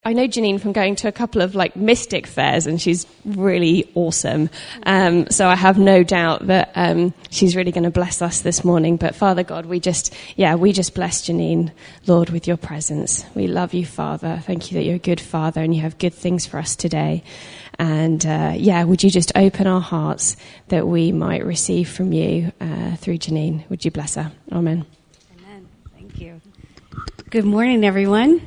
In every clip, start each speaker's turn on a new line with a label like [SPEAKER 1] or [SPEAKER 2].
[SPEAKER 1] I know Janine from going to a couple of mystic fairs, and she's really awesome. So I have no doubt that she's really going to bless us this morning. But Father God, we just bless Janine, Lord, with your presence. We love you, Father. Thank you that you're a good Father and you have good things for us today. And would you just open our hearts that we might receive from you through Janine? Would you bless her? Amen.
[SPEAKER 2] Amen. Thank you. Good morning, everyone.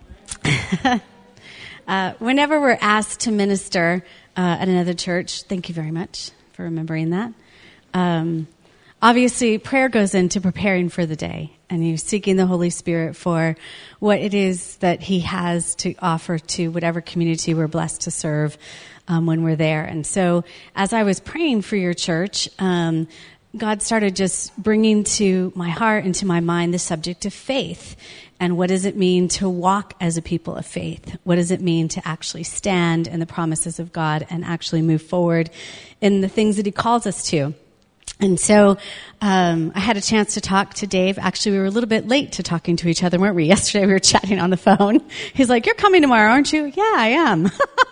[SPEAKER 2] Whenever we're asked to minister at another church, thank you very much for remembering that. Obviously, prayer goes into preparing for the day, and you're seeking the Holy Spirit for what it is that He has to offer to whatever community we're blessed to serve when we're there. And so, as I was praying for your church, God started just bringing to my heart and to my mind the subject of faith. And what does it mean to walk as a people of faith? What does it mean to actually stand in the promises of God and actually move forward in the things that He calls us to? And so I had a chance to talk to Dave. Actually, we were a little bit late to talking to each other, weren't we? Yesterday we were chatting on the phone. He's like, "You're coming tomorrow, aren't you?" "Yeah, I am."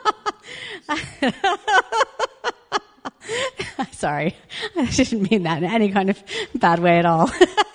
[SPEAKER 2] Sorry, I didn't mean that in any kind of bad way at all.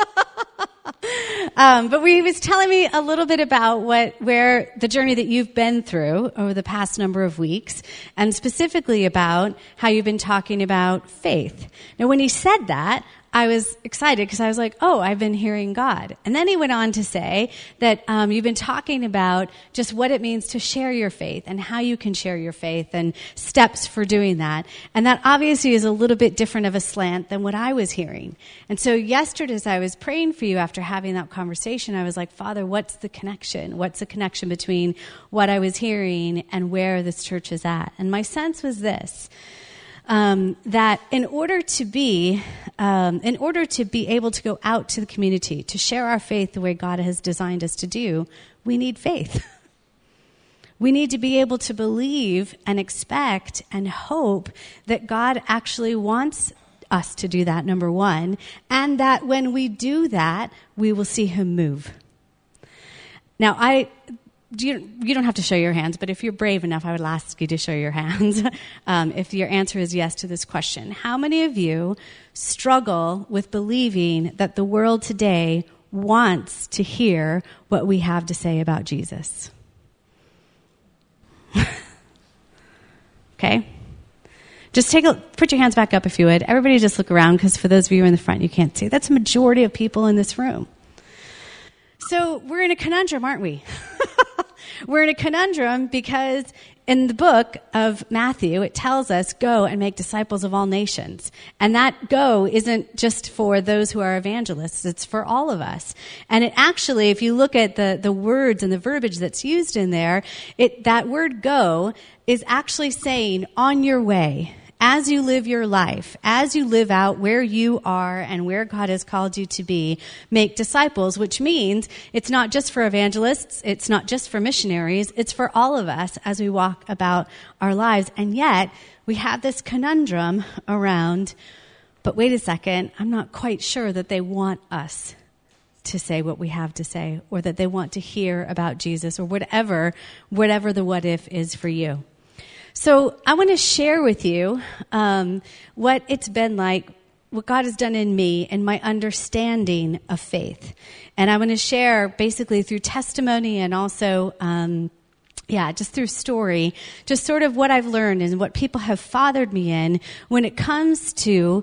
[SPEAKER 2] But he was telling me a little bit about where the journey that you've been through over the past number of weeks, and specifically about how you've been talking about faith. Now, when he said that, I was excited because I was like, oh, I've been hearing God. And then he went on to say that you've been talking about just what it means to share your faith and how you can share your faith and steps for doing that. And that obviously is a little bit different of a slant than what I was hearing. And so yesterday, as I was praying for you after having that conversation, I was like, Father, what's the connection? What's the connection between what I was hearing and where this church is at? And my sense was this. That in order to be able to go out to the community, to share our faith the way God has designed us to do, we need faith. We need to be able to believe and expect and hope that God actually wants us to do that, number one, and that when we do that, we will see Him move. Now, you don't have to show your hands, but if you're brave enough, I would ask you to show your hands. If your answer is yes to this question, how many of you struggle with believing that the world today wants to hear what we have to say about Jesus? Okay. Just put your hands back up if you would. Everybody just look around, because for those of you in the front, you can't see. That's a majority of people in this room. So we're in a conundrum, aren't we? We're in a conundrum because in the book of Matthew, it tells us, go and make disciples of all nations. And that go isn't just for those who are evangelists. It's for all of us. And it actually, if you look at the words and the verbiage that's used in there, that word go is actually saying on your way. As you live your life, as you live out where you are and where God has called you to be, make disciples, which means it's not just for evangelists, it's not just for missionaries, it's for all of us as we walk about our lives. And yet, we have this conundrum around, but wait a second, I'm not quite sure that they want us to say what we have to say, or that they want to hear about Jesus, or whatever the what if is for you. So I want to share with you what it's been like, what God has done in me and my understanding of faith. And I want to share basically through testimony and also, just through story, just sort of what I've learned and what people have fathered me in when it comes to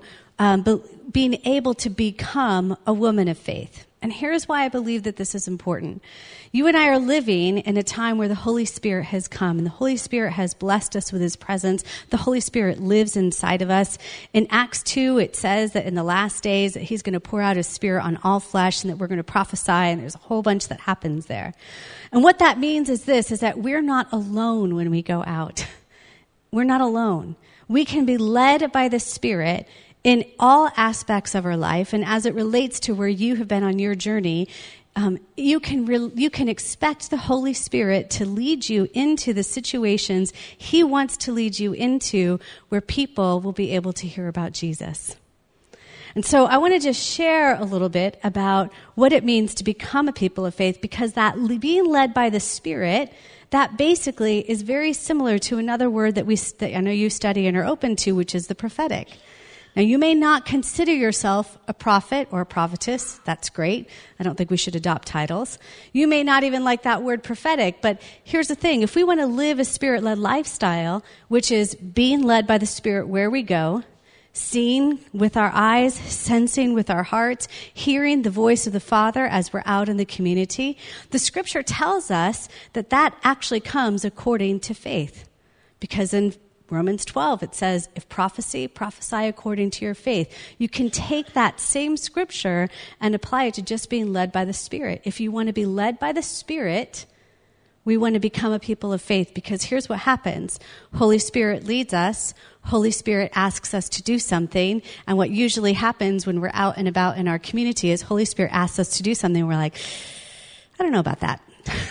[SPEAKER 2] being able to become a woman of faith. And here's why I believe that this is important. You and I are living in a time where the Holy Spirit has come, and the Holy Spirit has blessed us with His presence. The Holy Spirit lives inside of us. In Acts 2, it says that in the last days that He's going to pour out His Spirit on all flesh, and that we're going to prophesy, and there's a whole bunch that happens there. And what that means is this, is that we're not alone when we go out. We're not alone. We can be led by the Spirit in all aspects of our life, and as it relates to where you have been on your journey, you can expect the Holy Spirit to lead you into the situations He wants to lead you into, where people will be able to hear about Jesus. And so I want to just share a little bit about what it means to become a people of faith, because that being led by the Spirit, that basically is very similar to another word that I know you study and are open to, which is the prophetic. Now, you may not consider yourself a prophet or a prophetess. That's great. I don't think we should adopt titles. You may not even like that word prophetic, but here's the thing. If we want to live a Spirit-led lifestyle, which is being led by the Spirit where we go, seeing with our eyes, sensing with our hearts, hearing the voice of the Father as we're out in the community, the Scripture tells us that that actually comes according to faith. Because in Romans 12, it says, if prophesy according to your faith. You can take that same Scripture and apply it to just being led by the Spirit. If you want to be led by the Spirit, we want to become a people of faith, because here's what happens. Holy Spirit leads us. Holy Spirit asks us to do something. And what usually happens when we're out and about in our community is Holy Spirit asks us to do something. And we're like, I don't know about that.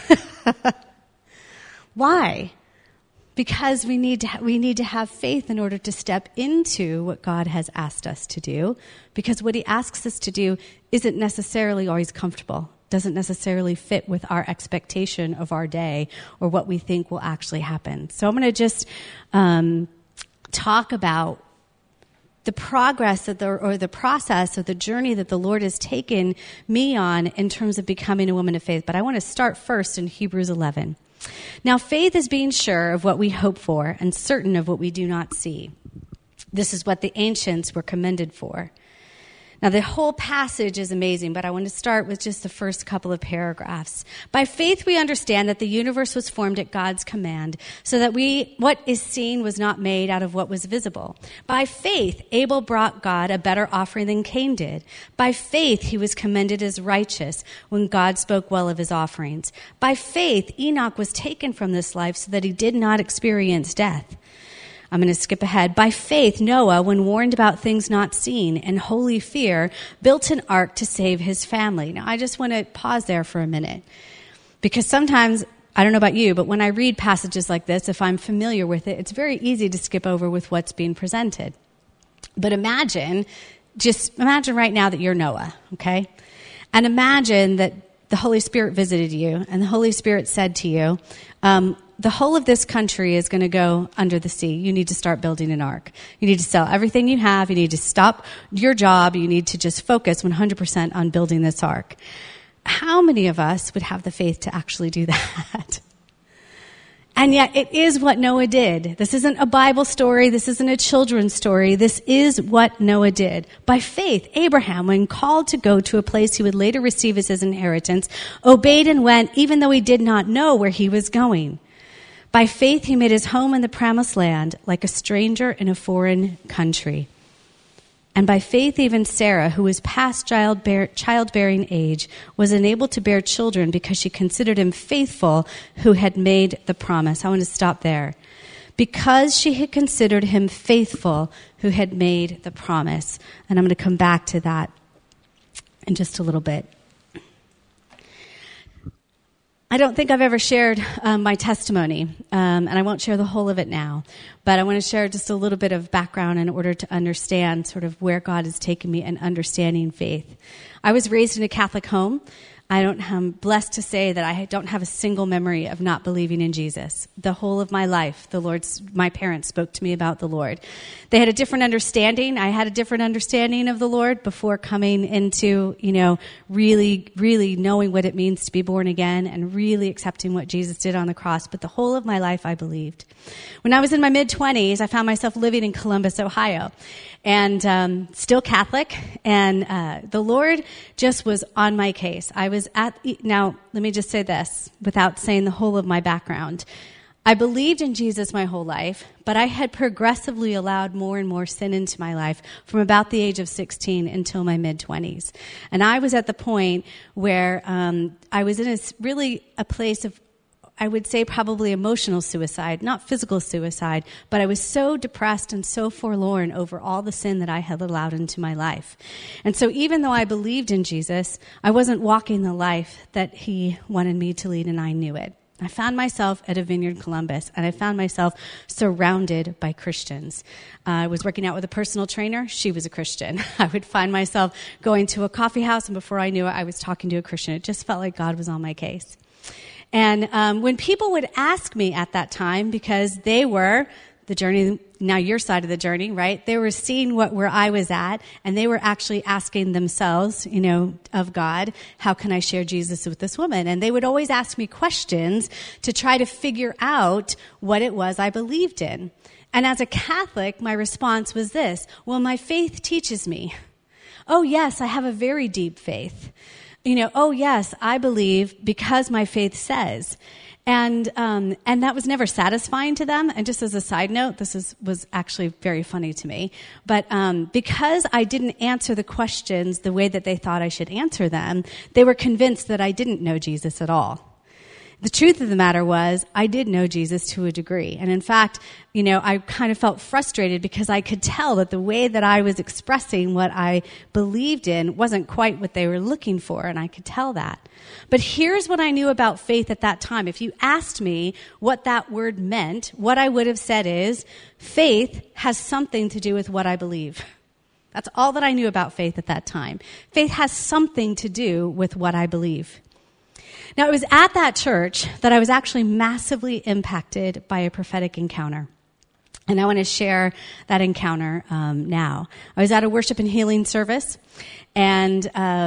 [SPEAKER 2] Why? Because we need to have faith in order to step into what God has asked us to do. Because what he asks us to do isn't necessarily always comfortable. Doesn't necessarily fit with our expectation of our day or what we think will actually happen. So I'm going to just talk about the progress or the process of the journey that the Lord has taken me on in terms of becoming a woman of faith. But I want to start first in Hebrews 11. Now, faith is being sure of what we hope for and certain of what we do not see. This is what the ancients were commended for. Now, the whole passage is amazing, but I want to start with just the first couple of paragraphs. By faith, we understand that the universe was formed at God's command, so that what is seen was not made out of what was visible. By faith, Abel brought God a better offering than Cain did. By faith, he was commended as righteous when God spoke well of his offerings. By faith, Enoch was taken from this life so that he did not experience death. I'm going to skip ahead. By faith, Noah, when warned about things not seen and holy fear, built an ark to save his family. Now, I just want to pause there for a minute, because sometimes, I don't know about you, but when I read passages like this, if I'm familiar with it, it's very easy to skip over with what's being presented. But imagine right now that you're Noah, okay? And imagine that the Holy Spirit visited you, and the Holy Spirit said to you, the whole of this country is going to go under the sea. You need to start building an ark. You need to sell everything you have. You need to stop your job. You need to just focus 100% on building this ark. How many of us would have the faith to actually do that? And yet it is what Noah did. This isn't a Bible story. This isn't a children's story. This is what Noah did. By faith, Abraham, when called to go to a place he would later receive as his inheritance, obeyed and went, even though he did not know where he was going. By faith, he made his home in the promised land, like a stranger in a foreign country. And by faith, even Sarah, who was past childbearing age, was enabled to bear children because she considered him faithful who had made the promise. I want to stop there. Because she had considered him faithful who had made the promise. And I'm going to come back to that in just a little bit. I don't think I've ever shared my testimony, and I won't share the whole of it now, but I want to share just a little bit of background in order to understand sort of where God has taken me and understanding faith. I was raised in a Catholic home. I'm blessed to say that I don't have a single memory of not believing in Jesus. The whole of my life, my parents spoke to me about the Lord. They had a different understanding. I had a different understanding of the Lord before coming into, really, really knowing what it means to be born again and really accepting what Jesus did on the cross. But the whole of my life, I believed. When I was in my mid-20s, I found myself living in Columbus, Ohio, and still Catholic. And the Lord just was on my case. Now, let me just say this without saying the whole of my background. I believed in Jesus my whole life, but I had progressively allowed more and more sin into my life from about the age of 16 until my mid-20s. And I was at the point where I was in a place of, I would say, probably emotional suicide, not physical suicide, but I was so depressed and so forlorn over all the sin that I had allowed into my life. And so even though I believed in Jesus, I wasn't walking the life that he wanted me to lead, and I knew it. I found myself at a Vineyard Columbus, and I found myself surrounded by Christians. I was working out with a personal trainer. She was a Christian. I would find myself going to a coffee house, and before I knew it, I was talking to a Christian. It just felt like God was on my case. And when people would ask me at that time, because they were the journey, now your side of the journey, right? They were seeing where I was at, and they were actually asking themselves, of God, how can I share Jesus with this woman? And they would always ask me questions to try to figure out what it was I believed in. And as a Catholic, my response was this: well, my faith teaches me. Oh, yes, I have a very deep faith. Oh, yes, I believe because my faith says. And that was never satisfying to them. And just as a side note, was actually very funny to me. But because I didn't answer the questions the way that they thought I should answer them, they were convinced that I didn't know Jesus at all. The truth of the matter was, I did know Jesus to a degree. And in fact, I kind of felt frustrated because I could tell that the way that I was expressing what I believed in wasn't quite what they were looking for, and I could tell that. But here's what I knew about faith at that time. If you asked me what that word meant, what I would have said is, faith has something to do with what I believe. That's all that I knew about faith at that time. Faith has something to do with what I believe. Now, it was at that church that I was actually massively impacted by a prophetic encounter. And I want to share that encounter now. I was at a worship and healing service, and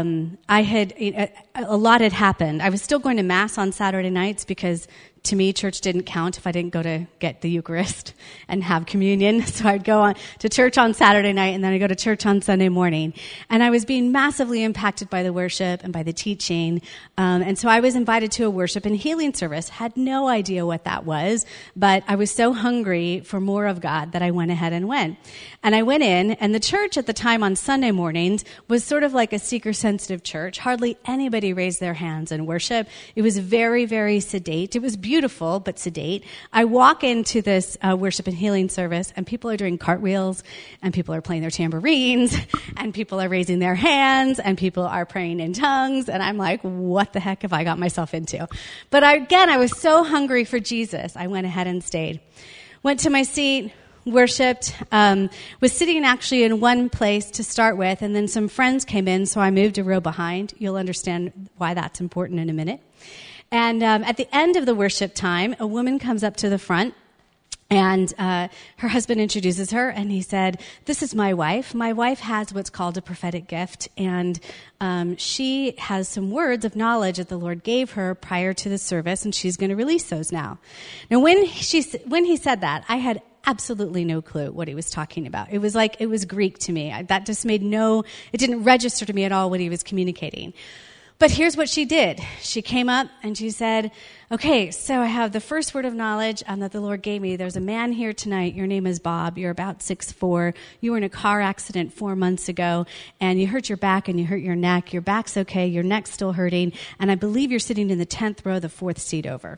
[SPEAKER 2] a lot had happened. I was still going to Mass on Saturday nights because, to me, church didn't count if I didn't go to get the Eucharist and have communion. So I'd go to church on Saturday night, and then I'd go to church on Sunday morning. And I was being massively impacted by the worship and by the teaching. And so I was invited to a worship and healing service. Had no idea what that was, but I was so hungry for more of God that I went ahead and went. And I went in, and the church at the time on Sunday mornings was sort of like a seeker-sensitive church. Hardly anybody raised their hands in worship. It was very, very sedate. It was beautiful, but sedate. I walk into this worship and healing service, and people are doing cartwheels, and people are playing their tambourines, and people are raising their hands, and people are praying in tongues, and I'm like, what the heck have I got myself into? But I was so hungry for Jesus, I went ahead and stayed. Went to my seat, worshipped, was sitting actually in one place to start with, and then some friends came in, so I moved a row behind. You'll understand why that's important in a minute. And at the end of the worship time, a woman comes up to the front, and her husband introduces her, and he said, "This is my wife. My wife has what's called a prophetic gift, and she has some words of knowledge that the Lord gave her prior to the service, and she's going to release those now." Now, when he said that, I had absolutely no clue what he was talking about. It was Greek to me. That just it didn't register to me at all what he was communicating. But here's what she did. She came up and she said, "Okay, so I have the first word of knowledge that the Lord gave me. There's a man here tonight. Your name is Bob. You're about 6'4". You were in a car accident 4 months ago, and you hurt your back and you hurt your neck. Your back's okay. Your neck's still hurting. And I believe you're sitting in the 10th row, the 4th seat over."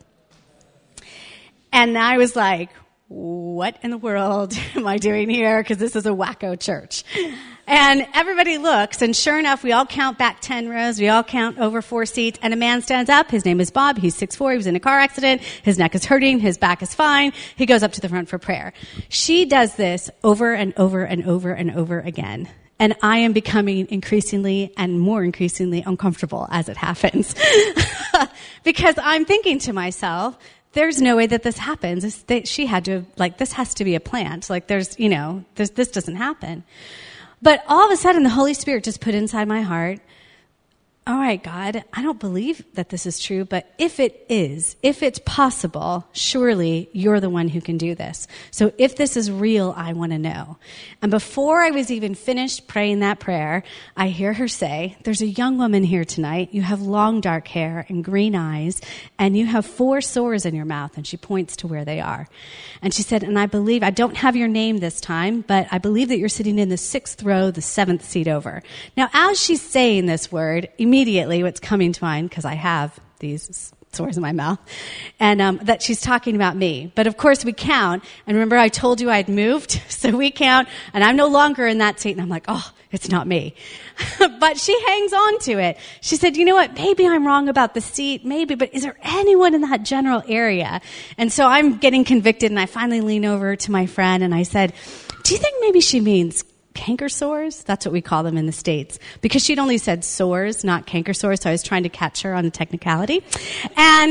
[SPEAKER 2] And I was like, what in the world am I doing here? Because this is a wacko church. And everybody looks, and sure enough, we all count back 10 rows. We all count over 4 seats, and a man stands up. His name is Bob. He's 6'4". He was in a car accident. His neck is hurting. His back is fine. He goes up to the front for prayer. She does this over and over and over and over again. And I am becoming increasingly and more increasingly uncomfortable as it happens. Because I'm thinking to myself, there's no way that this happens. She had to, this has to be a plant. This doesn't happen. But all of a sudden, the Holy Spirit just put inside my heart, all right, God, I don't believe that this is true, but if it is, if it's possible, surely you're the one who can do this. So if this is real, I want to know. And before I was even finished praying that prayer, I hear her say, "There's a young woman here tonight. You have long dark hair and green eyes, and you have 4 sores in your mouth." And she points to where they are. And she said, "And I believe, I don't have your name this time, but I believe that you're sitting in the 6th row, the 7th seat over." Now, as she's saying this word, immediately what's coming to mind, because I have these sores in my mouth, and that she's talking about me. But of course we count, and remember I told you I'd moved, so we count, and I'm no longer in that seat, and I'm like, oh, it's not me. But she hangs on to it. She said, "You know what, maybe I'm wrong about the seat, maybe, but is there anyone in that general area?" And so I'm getting convicted, and I finally lean over to my friend, and I said, "Do you think maybe she means canker sores. That's what we call them in the States. Because she'd only said sores, not canker sores, so I was trying to catch her on a technicality. And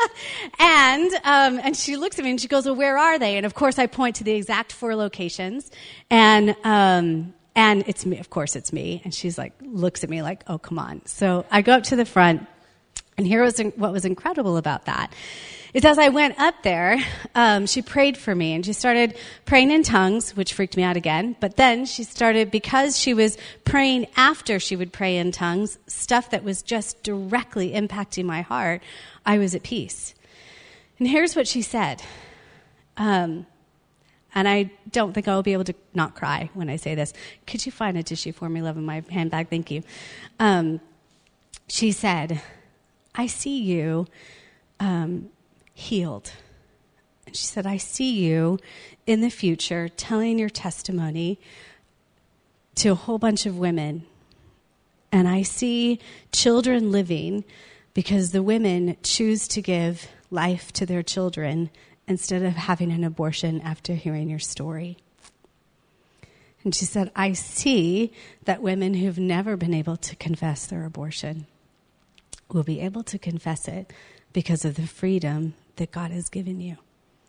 [SPEAKER 2] and she looks at me and she goes, well, where are they? And of course I point to the exact 4 locations. And it's me, of course it's me. And she's like, looks at me like, oh, come on. So I go up to the front, and here was what was incredible about that. Is as I went up there, she prayed for me, and she started praying in tongues, which freaked me out again. But then she started, because she was praying after she would pray in tongues, stuff that was just directly impacting my heart, I was at peace. And here's what she said. And I don't think I'll be able to not cry when I say this. Could you find a tissue for me, love, in my handbag? Thank you. She said, I see you healed. And she said, I see you in the future telling your testimony to a whole bunch of women. And I see children living because the women choose to give life to their children instead of having an abortion after hearing your story. And she said, I see that women who've never been able to confess their abortion will be able to confess it because of the freedom that God has given you.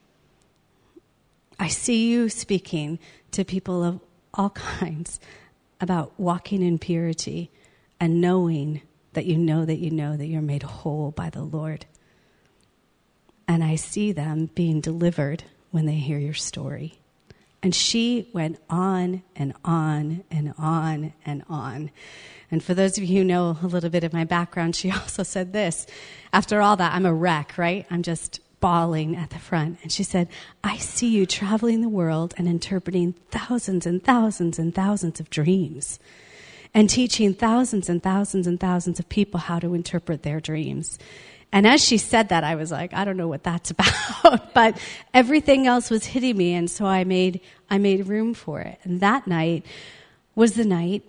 [SPEAKER 2] I see you speaking to people of all kinds about walking in purity and knowing that you know that you know that you're made whole by the Lord. And I see them being delivered when they hear your story. And she went on and on and on and on. And for those of you who know a little bit of my background, she also said this. After all that, I'm a wreck, right? I'm just bawling at the front. And she said, I see you traveling the world and interpreting thousands and thousands and thousands of dreams and teaching thousands and thousands and thousands of people how to interpret their dreams. And as she said that, I was like, I don't know what that's about. But everything else was hitting me, and so I made room for it. And that night was the night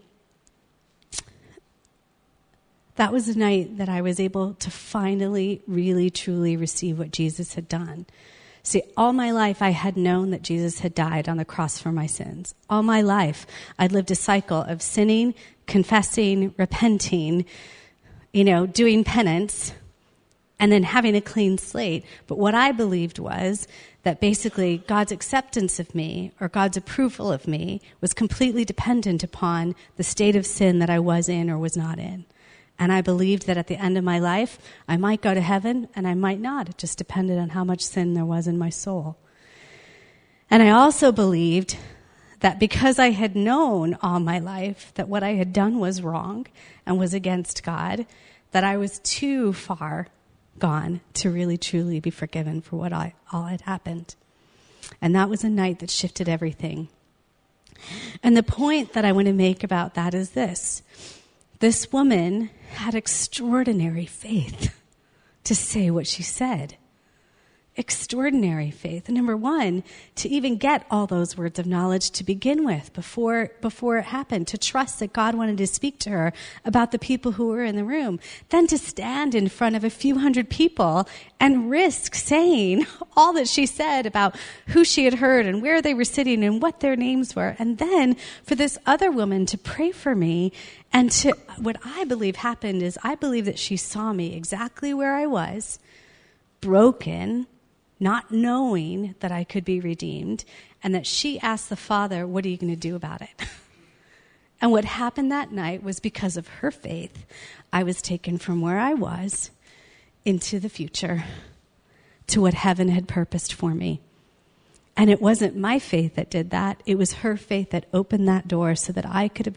[SPEAKER 2] that I was able to finally, really, truly receive what Jesus had done. See, all my life I had known that Jesus had died on the cross for my sins. All my life I'd lived a cycle of sinning, confessing, repenting, doing penance, and then having a clean slate. But what I believed was that basically God's acceptance of me or God's approval of me was completely dependent upon the state of sin that I was in or was not in. And I believed that at the end of my life, I might go to heaven and I might not. It just depended on how much sin there was in my soul. And I also believed that because I had known all my life that what I had done was wrong and was against God, that I was too far gone to really truly be forgiven for what all had happened. And that was a night that shifted everything. And the point that I want to make about that is this. This woman had extraordinary faith to say what she said. Extraordinary faith. And number one, to even get all those words of knowledge to begin with before it happened, to trust that God wanted to speak to her about the people who were in the room. Then to stand in front of a few hundred people and risk saying all that she said about who she had heard and where they were sitting and what their names were. And then for this other woman to pray for me. And what I believe happened is I believe that she saw me exactly where I was, broken, not knowing that I could be redeemed, and that she asked the Father, what are you going to do about it? And what happened that night was because of her faith, I was taken from where I was into the future to what heaven had purposed for me. And it wasn't my faith that did that. It was her faith that opened that door so that I could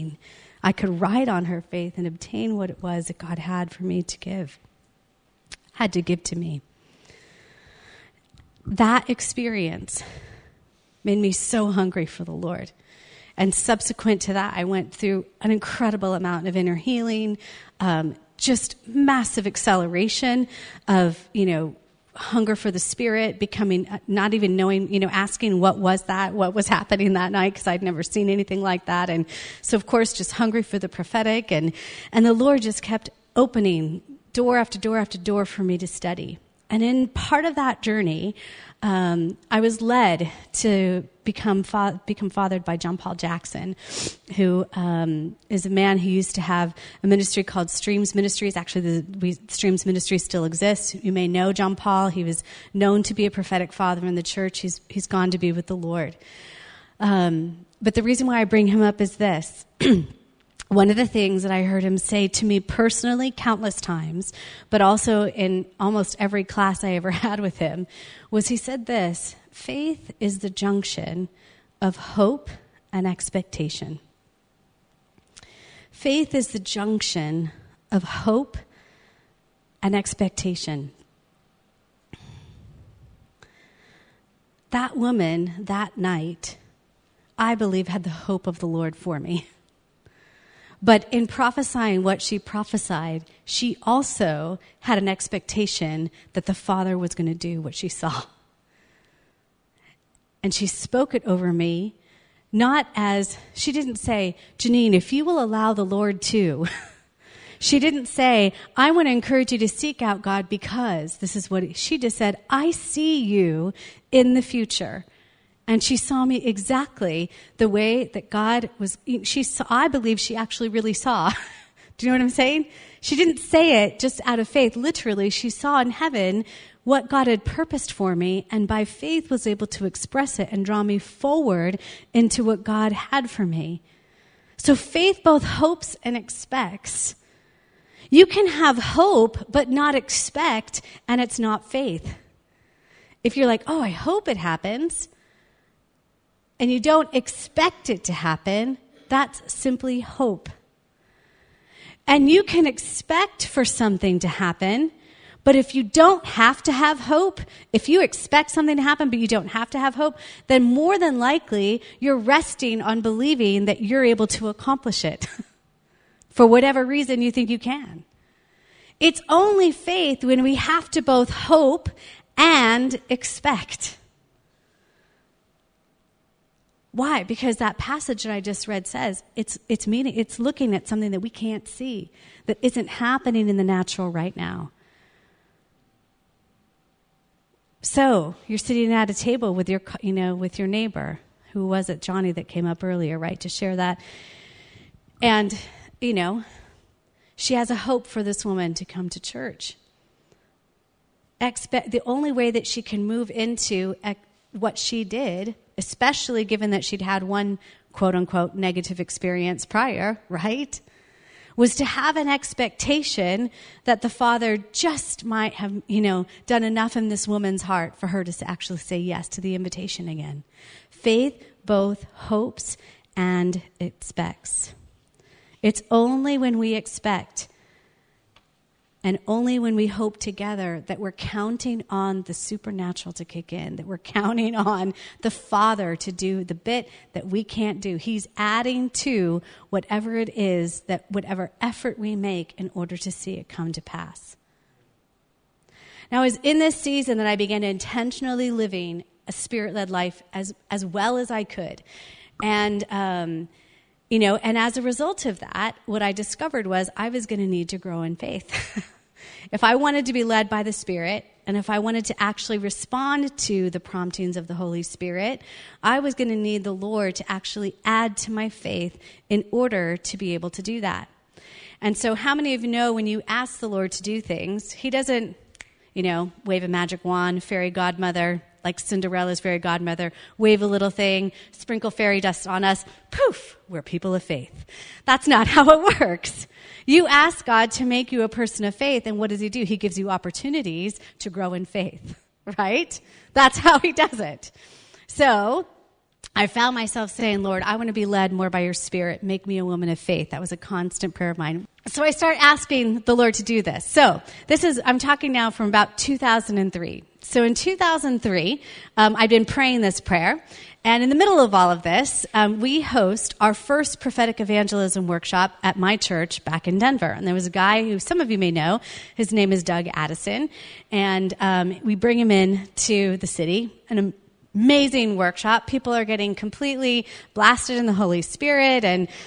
[SPEAKER 2] ride on her faith and obtain what it was that God had for me to give, had to give to me. That experience made me so hungry for the Lord. And subsequent to that, I went through an incredible amount of inner healing, just massive acceleration of, hunger for the Spirit, becoming, not even knowing, asking what was happening that night, because I'd never seen anything like that. And so, of course, just hungry for the prophetic. And the Lord just kept opening door after door after door for me to study. And in part of that journey, I was led to become fathered by John Paul Jackson, who is a man who used to have a ministry called Streams Ministries. Actually, Streams Ministries still exists. You may know John Paul. He was known to be a prophetic father in the church. He's gone to be with the Lord. But the reason why I bring him up is this. One of the things that I heard him say to me personally countless times, but also in almost every class I ever had with him, was he said this: faith is the junction of hope and expectation. Faith is the junction of hope and expectation. That woman, that night, I believe had the hope of the Lord for me. But in prophesying what she prophesied, she also had an expectation that the Father was going to do what she saw. And she spoke it over me, not as, she didn't say, Janine, if you will allow the Lord to. She didn't say, I want to encourage you to seek out God because this is what, she just said, I see you in the future. And she saw me exactly the way that God was. I believe she actually really saw. Do you know what I'm saying? She didn't say it just out of faith. Literally, she saw in heaven what God had purposed for me, and by faith was able to express it and draw me forward into what God had for me. So faith both hopes and expects. You can have hope but not expect, and it's not faith. If you're like, oh, I hope it happens, and you don't expect it to happen, that's simply hope. And you can expect for something to happen, but if you don't have to have hope, if you expect something to happen but you don't have to have hope, then more than likely you're resting on believing that you're able to accomplish it for whatever reason you think you can. It's only faith when we have to both hope and expect. Why? Because that passage that I just read says it's looking at something that we can't see, that isn't happening in the natural right now. So you're sitting at a table with your neighbor. Who was it? Johnny that came up earlier, right? To share that. And, she has a hope for this woman to come to church. The only way that she can move into what she did, especially given that she'd had one quote-unquote negative experience prior, right, was to have an expectation that the Father just might have, done enough in this woman's heart for her to actually say yes to the invitation again. Faith both hopes and expects. It's only when we expect and only when we hope together that we're counting on the supernatural to kick in, that we're counting on the Father to do the bit that we can't do. He's adding to whatever it is, that whatever effort we make in order to see it come to pass. Now, it was in this season that I began intentionally living a Spirit-led life as well as I could. And, and as a result of that, what I discovered was I was going to need to grow in faith. If I wanted to be led by the Spirit, and if I wanted to actually respond to the promptings of the Holy Spirit, I was going to need the Lord to actually add to my faith in order to be able to do that. And so how many of you know when you ask the Lord to do things, he doesn't, wave a magic wand, fairy godmother, like Cinderella's fairy godmother, wave a little thing, sprinkle fairy dust on us, poof, we're people of faith. That's not how it works. You ask God to make you a person of faith, and what does he do? He gives you opportunities to grow in faith, right? That's how he does it. So I found myself saying, Lord, I want to be led more by your Spirit. Make me a woman of faith. That was a constant prayer of mine. So I start asking the Lord to do this. So I'm talking now from about 2003. So in 2003, I'd been praying this prayer. And in the middle of all of this, we host our first prophetic evangelism workshop at my church back in Denver. And there was a guy who some of you may know. His name is Doug Addison. And we bring him in to the city. An amazing workshop. People are getting completely blasted in the Holy Spirit. And the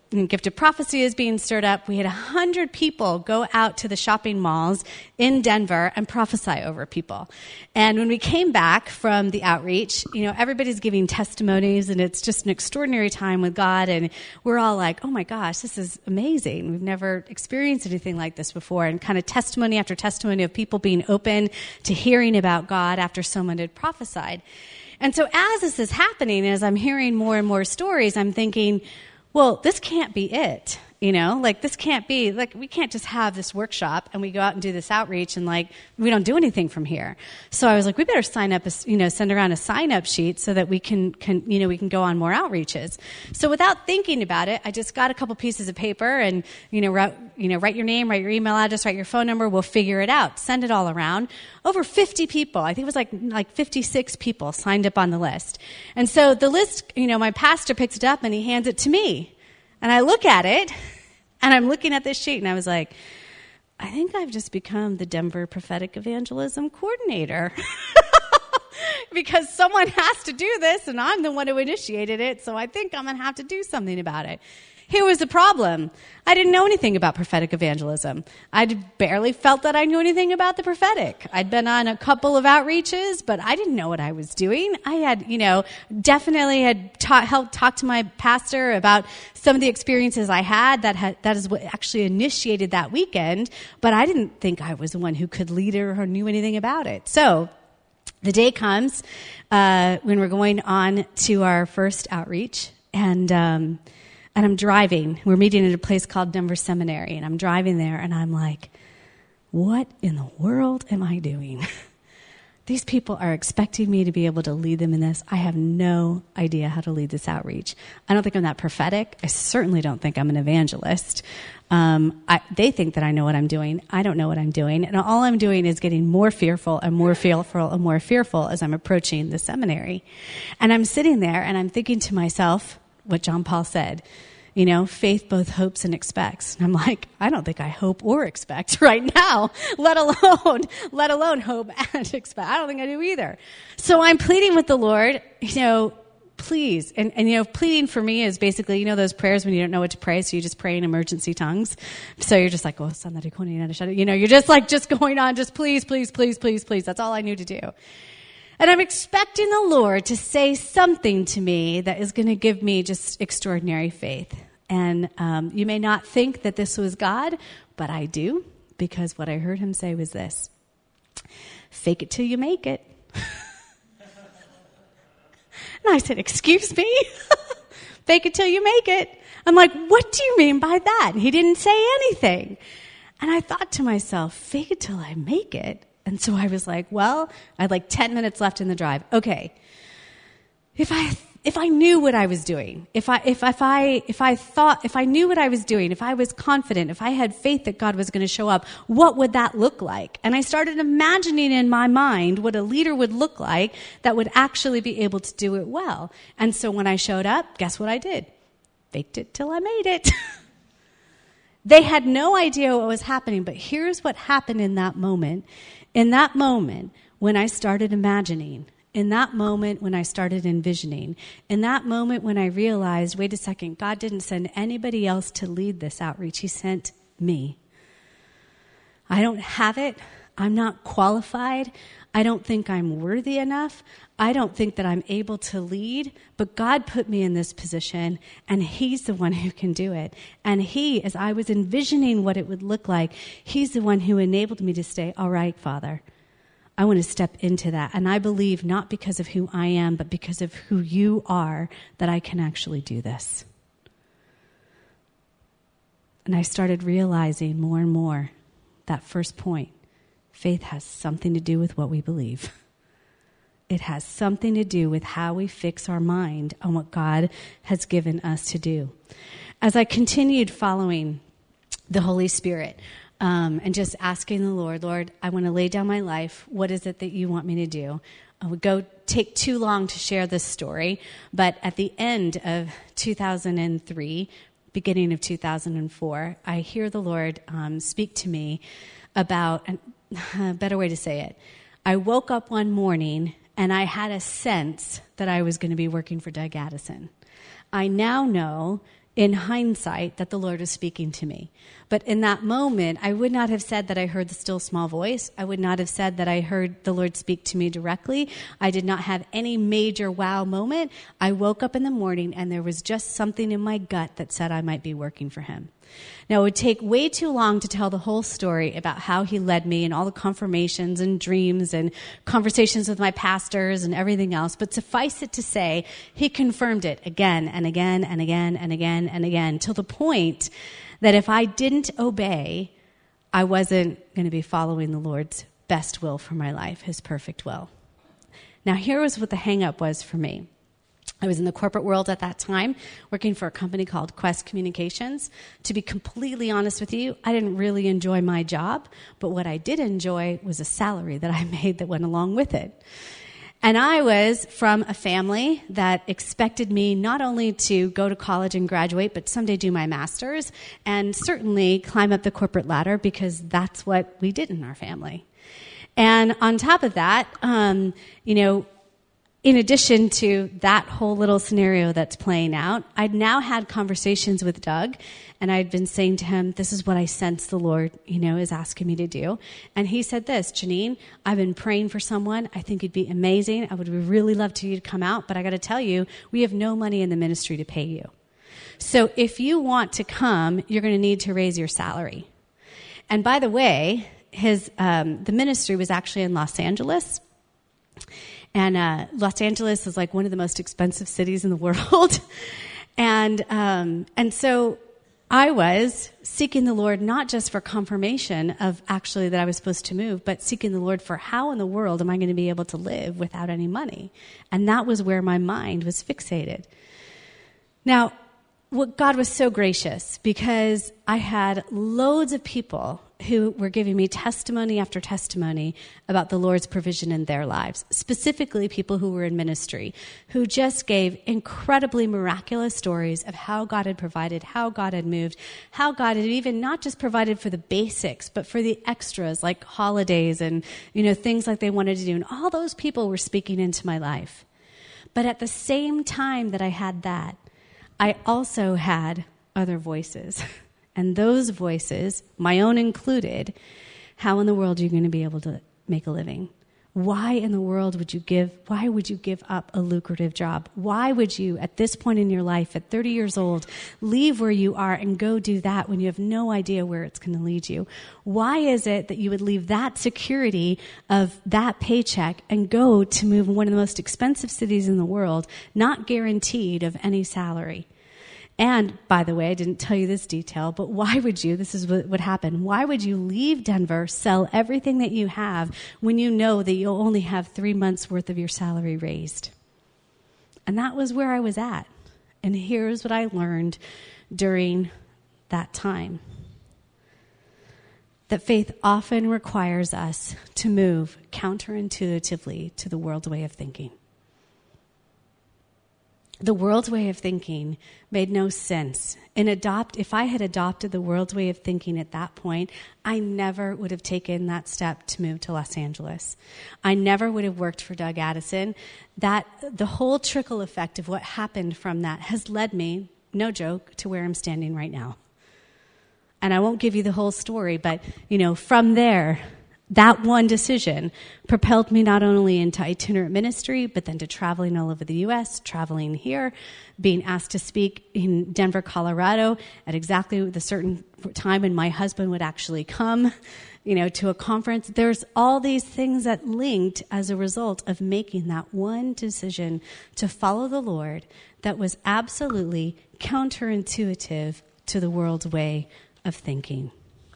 [SPEAKER 2] gift of prophecy is being stirred up. We had 100 people go out to the shopping malls in Denver and prophesy over people. And when we came back from the outreach, everybody's giving testimonies, and it's just an extraordinary time with God. And we're all like, oh my gosh, this is amazing. We've never experienced anything like this before. And kind of testimony after testimony of people being open to hearing about God after someone had prophesied. And so as this is happening, as I'm hearing more and more stories, I'm thinking, well, this can't be it, this can't be, we can't just have this workshop and we go out and do this outreach and we don't do anything from here. So I was like, we better sign up, send around a sign up sheet so that we can we can go on more outreaches. So without thinking about it, I just got a couple pieces of paper and, write your name, write your email address, write your phone number. We'll figure it out. Send it all around. Over 50 people, I think it was like 56 people signed up on the list. And so the list, my pastor picks it up and he hands it to me. And I look at it, and I'm looking at this sheet, and I was like, I think I've just become the Denver Prophetic Evangelism Coordinator. Because someone has to do this, and I'm the one who initiated it, so I think I'm going to have to do something about it. Here was the problem. I didn't know anything about prophetic evangelism. I barely felt that I knew anything about the prophetic. I'd been on a couple of outreaches, but I didn't know what I was doing. I had, definitely had helped talk to my pastor about some of the experiences I had. That is what actually initiated that weekend, but I didn't think I was the one who could lead it or knew anything about it. So the day comes when we're going on to our first outreach, and I'm driving. We're meeting at a place called Denver Seminary, and I'm driving there, and I'm like, what in the world am I doing? These people are expecting me to be able to lead them in this. I have no idea how to lead this outreach. I don't think I'm that prophetic. I certainly don't think I'm an evangelist. They think that I know what I'm doing. I don't know what I'm doing. And all I'm doing is getting more fearful and more fearful and more fearful as I'm approaching the seminary. And I'm sitting there, and I'm thinking to myself what John Paul said, faith both hopes and expects. And I'm like, I don't think I hope or expect right now, let alone hope and expect. I don't think I do either. So I'm pleading with the Lord, please. And pleading for me is basically, those prayers when you don't know what to pray, so you just pray in emergency tongues. So you're just like, you're just going on, just please, please, please, please, please. That's all I knew to do. And I'm expecting the Lord to say something to me that is going to give me just extraordinary faith. And you may not think that this was God, but I do, because what I heard him say was this: fake it till you make it. And I said, excuse me? Fake it till you make it. I'm like, what do you mean by that? And he didn't say anything. And I thought to myself, fake it till I make it. And so I was like, well, I had 10 minutes left in the drive. Okay, if I knew what I was doing, if I knew what I was doing, if I was confident, if I had faith that God was going to show up, what would that look like? And I started imagining in my mind what a leader would look like that would actually be able to do it well. And so when I showed up, guess what I did? Faked it till I made it. They had no idea what was happening, but here's what happened in that moment. In that moment, when I started imagining, in that moment when I started envisioning, in that moment when I realized, wait a second, God didn't send anybody else to lead this outreach. He sent me. I don't have it. I'm not qualified. I don't think I'm worthy enough. I don't think that I'm able to lead, but God put me in this position, and he's the one who can do it. And he, as I was envisioning what it would look like, he's the one who enabled me to say, all right, Father, I want to step into that. And I believe not because of who I am, but because of who you are, that I can actually do this. And I started realizing more and more that first point, faith has something to do with what we believe. It has something to do with how we fix our mind on what God has given us to do. As I continued following the Holy Spirit and just asking the Lord, I want to lay down my life. What is it that you want me to do? I would take too long to share this story, but at the end of 2003, beginning of 2004, I hear the Lord speak to me about, a better way to say it, I woke up one morning and I had a sense that I was going to be working for Doug Addison. I now know in hindsight that the Lord was speaking to me. But in that moment, I would not have said that I heard the still small voice. I would not have said that I heard the Lord speak to me directly. I did not have any major wow moment. I woke up in the morning and there was just something in my gut that said I might be working for him. Now, it would take way too long to tell the whole story about how he led me and all the confirmations and dreams and conversations with my pastors and everything else. But suffice it to say, he confirmed it again and again and again and again and again, till the point that if I didn't obey, I wasn't going to be following the Lord's best will for my life, his perfect will. Now, here was what the hang-up was for me. I was in the corporate world at that time, working for a company called Quest Communications. To be completely honest with you, I didn't really enjoy my job, but what I did enjoy was a salary that I made that went along with it. And I was from a family that expected me not only to go to college and graduate, but someday do my master's and certainly climb up the corporate ladder, because that's what we did in our family. And on top of that, in addition to that whole little scenario that's playing out, I'd now had conversations with Doug, and I'd been saying to him, this is what I sense the Lord, is asking me to do. And he said this, Janine, I've been praying for someone. I think it'd be amazing. I would really love you to come out, but I got to tell you, we have no money in the ministry to pay you. So if you want to come, you're going to need to raise your salary. And by the way, the ministry was actually in Los Angeles. And Los Angeles is like one of the most expensive cities in the world. And so I was seeking the Lord not just for confirmation of actually that I was supposed to move, but seeking the Lord for how in the world am I going to be able to live without any money? And that was where my mind was fixated. Now, God was so gracious, because I had loads of people who were giving me testimony after testimony about the Lord's provision in their lives, specifically people who were in ministry, who just gave incredibly miraculous stories of how God had provided, how God had moved, how God had even not just provided for the basics, but for the extras like holidays and, things like they wanted to do. And all those people were speaking into my life. But at the same time that I had that, I also had other voices. And those voices, my own included, how in the world are you going to be able to make a living? Why in the world would you give up a lucrative job? Why would you, at this point in your life, at 30 years old, leave where you are and go do that when you have no idea where it's going to lead you? Why is it that you would leave that security of that paycheck and go to move in one of the most expensive cities in the world, not guaranteed of any salary? And, by the way, I didn't tell you this detail, but why would you, this is what would happen, why would you leave Denver, sell everything that you have, when you know that you'll only have 3 months' worth of your salary raised? And that was where I was at. And here's what I learned during that time. That faith often requires us to move counterintuitively to the world's way of thinking. The world's way of thinking made no sense. If I had adopted the world's way of thinking at that point, I never would have taken that step to move to Los Angeles. I never would have worked for Doug Addison. The whole trickle effect of what happened from that has led me, no joke, to where I'm standing right now. And I won't give you the whole story, but, from there, that one decision propelled me not only into itinerant ministry, but then to traveling all over the U.S., traveling here, being asked to speak in Denver, Colorado at exactly the certain time when my husband would actually come, to a conference. There's all these things that linked as a result of making that one decision to follow the Lord that was absolutely counterintuitive to the world's way of thinking.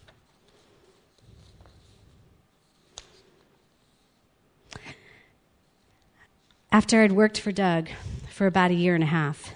[SPEAKER 2] After I'd worked for Doug for about 1.5 years,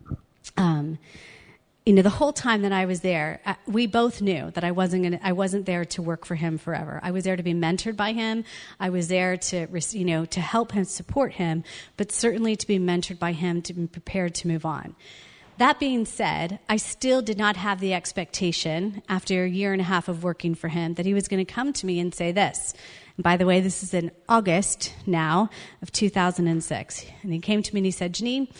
[SPEAKER 2] the whole time that I was there, we both knew that I wasn't there to work for him forever. I was there to be mentored by him. I was there to help him, support him, but certainly to be mentored by him, to be prepared to move on. That being said, I still did not have the expectation, after 1.5 years of working for him, that he was going to come to me and say this. And by the way, this is in August now of 2006. And he came to me and he said, Janine,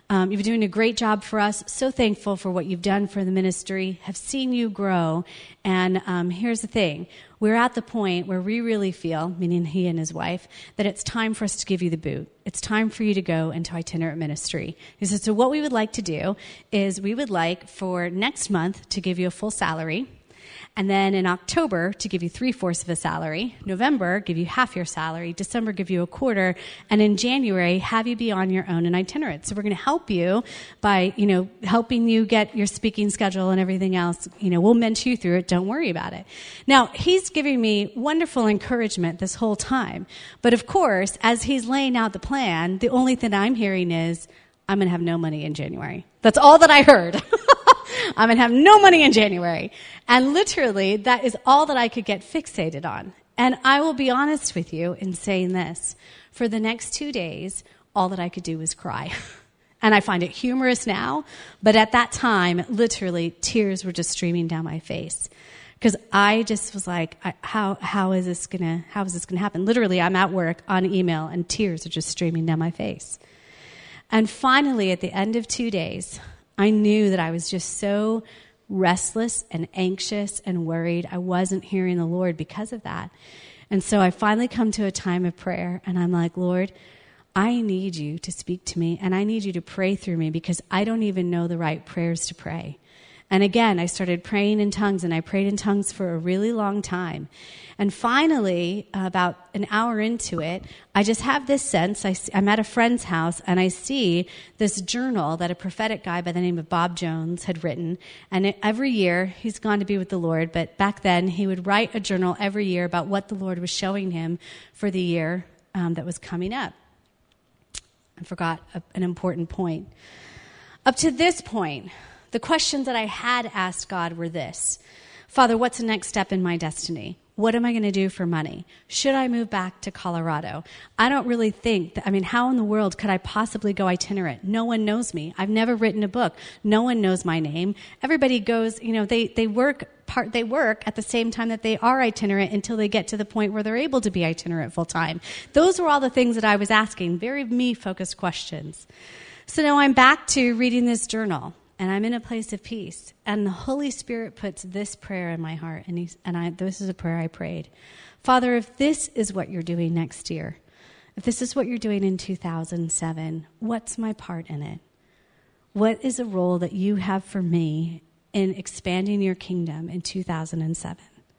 [SPEAKER 2] You've been doing a great job for us. So thankful for what you've done for the ministry. Have seen you grow. And here's the thing. We're at the point where we really feel, meaning he and his wife, that it's time for us to give you the boot. It's time for you to go into itinerant ministry. He said, so what we would like to do is we would like for next month to give you a full salary. And then in October, to give you 3/4 of a salary. November, give you half your salary. December, give you a quarter. And in January, have you be on your own and itinerant. So we're going to help you by, helping you get your speaking schedule and everything else. We'll mentor you through it. Don't worry about it. Now, he's giving me wonderful encouragement this whole time. But of course, as he's laying out the plan, the only thing I'm hearing is, I'm going to have no money in January. That's all that I heard. I'm going to have no money in January. And literally, that is all that I could get fixated on. And I will be honest with you in saying this. For the next 2 days, all that I could do was cry. And I find it humorous now, but at that time, literally, tears were just streaming down my face. Because I just was like, how is this gonna happen? Literally, I'm at work on email, and tears are just streaming down my face. And finally, at the end of 2 days, I knew that I was just so restless and anxious and worried. I wasn't hearing the Lord because of that. And so I finally come to a time of prayer, and I'm like, Lord, I need you to speak to me, and I need you to pray through me because I don't even know the right prayers to pray. And again, I started praying in tongues, and I prayed in tongues for a really long time. And finally, about an hour into it, I just have this sense. I'm at a friend's house, and I see this journal that a prophetic guy by the name of Bob Jones had written. And every year, he's gone to be with the Lord, but back then, he would write a journal every year about what the Lord was showing him for the year that was coming up. I forgot an important point. Up to this point, the questions that I had asked God were this. Father, what's the next step in my destiny? What am I going to do for money? Should I move back to Colorado? I don't really think how in the world could I possibly go itinerant? No one knows me. I've never written a book. No one knows my name. Everybody goes, they work at the same time that they are itinerant until they get to the point where they're able to be itinerant full time. Those were all the things that I was asking, very me-focused questions. So now I'm back to reading this journal. And I'm in a place of peace. And the Holy Spirit puts this prayer in my heart. And this is a prayer I prayed. Father, if this is what you're doing next year, if this is what you're doing in 2007, what's my part in it? What is a role that you have for me in expanding your kingdom in 2007?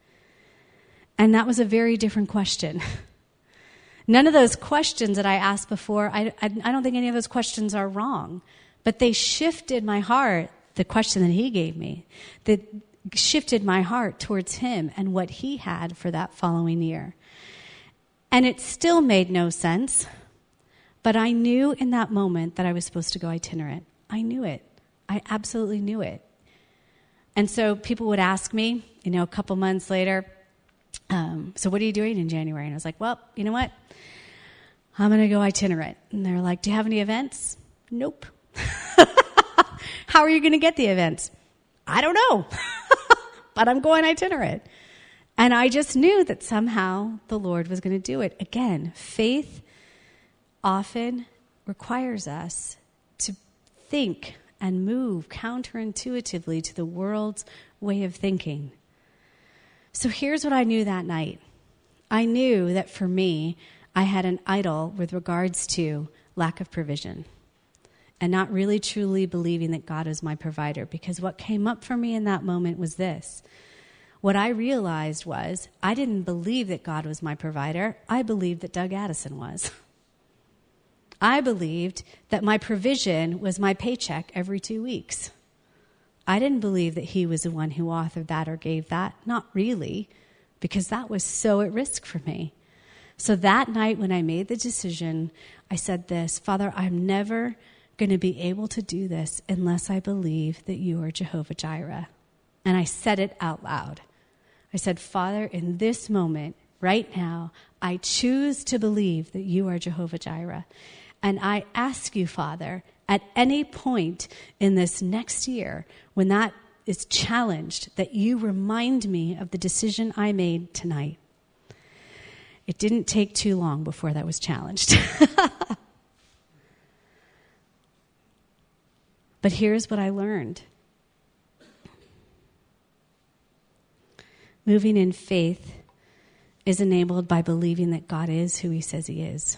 [SPEAKER 2] And that was a very different question. None of those questions that I asked before, I don't think any of those questions are wrong. But they shifted my heart, the question that he gave me, that shifted my heart towards him and what he had for that following year. And it still made no sense, but I knew in that moment that I was supposed to go itinerant. I knew it. I absolutely knew it. And so people would ask me, a couple months later, so what are you doing in January? And I was like, well, you know what? I'm going to go itinerant. And they're like, do you have any events? Nope. How are you going to get the events? I don't know, but I'm going itinerant. And I just knew that somehow the Lord was going to do it. Again, faith often requires us to think and move counterintuitively to the world's way of thinking. So here's what I knew that night. I knew that for me, I had an idol with regards to lack of provision. And not really truly believing that God is my provider. Because what came up for me in that moment was this. What I realized was I didn't believe that God was my provider. I believed that Doug Addison was. I believed that my provision was my paycheck every 2 weeks. I didn't believe that he was the one who authored that or gave that. Not really, because that was so at risk for me. So that night when I made the decision, I said this, Father, I'm never going to be able to do this unless I believe that you are Jehovah Jireh. And I said it out loud. I said, Father, in this moment, right now, I choose to believe that you are Jehovah Jireh. And I ask you, Father, at any point in this next year, when that is challenged, that you remind me of the decision I made tonight. It didn't take too long before that was challenged. But here's what I learned. Moving in faith is enabled by believing that God is who he says he is.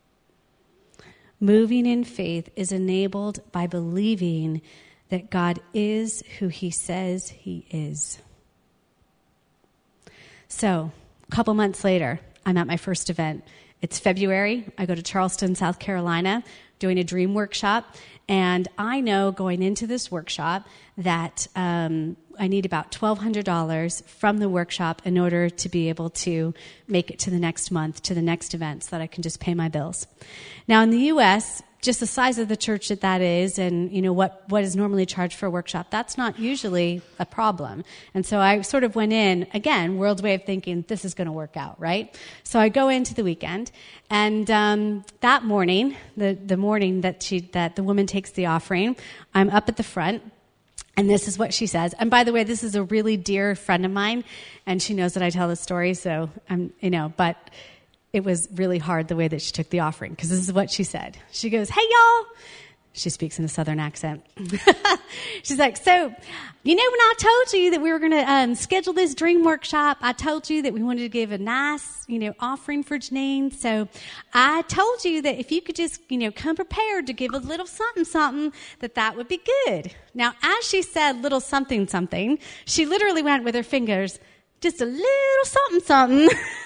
[SPEAKER 2] Moving in faith is enabled by believing that God is who he says he is. So, a couple months later, I'm at my first event. It's February. I go to Charleston, South Carolina, doing a dream workshop. And I know going into this workshop that I need about $1,200 from the workshop in order to be able to make it to the next month, to the next event, so that I can just pay my bills. Now, in the U.S., just the size of the church that is and, you know, what is normally charged for a workshop, that's not usually a problem. And so I sort of went in, again, world's way of thinking, this is going to work out, right? So I go into the weekend, and that morning, the morning that the woman takes the offering, I'm up at the front, and this is what she says. And by the way, this is a really dear friend of mine, and she knows that I tell this story, so but it was really hard the way that she took the offering, because this is what she said. She goes, "Hey, y'all." She speaks in a southern accent. She's like, "So, you know when I told you that we were going to schedule this dream workshop, I told you that we wanted to give a nice, offering for Janine. So I told you that if you could just, come prepared to give a little something, that would be good." Now, as she said little something, she literally went with her fingers, just a little something.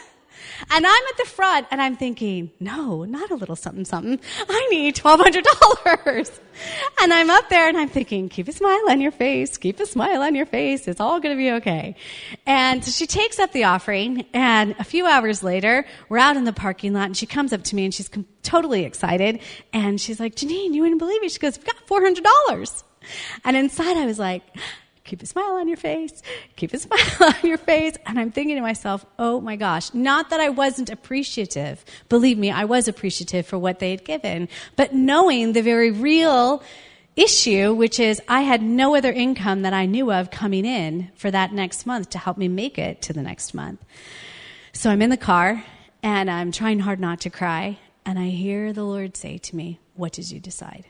[SPEAKER 2] And I'm at the front, and I'm thinking, no, not a little something. I need $1,200. And I'm up there, and I'm thinking, keep a smile on your face. Keep a smile on your face. It's all going to be okay. And so she takes up the offering, and a few hours later, we're out in the parking lot, and she comes up to me, and she's totally excited. And she's like, "Janine, you wouldn't believe it." She goes, "We've got $400. And inside, I was like, keep a smile on your face. Keep a smile on your face. And I'm thinking to myself, oh my gosh, not that I wasn't appreciative. Believe me, I was appreciative for what they had given. But knowing the very real issue, which is I had no other income that I knew of coming in for that next month to help me make it to the next month. So I'm in the car, and I'm trying hard not to cry. And I hear the Lord say to me, "What did you decide?"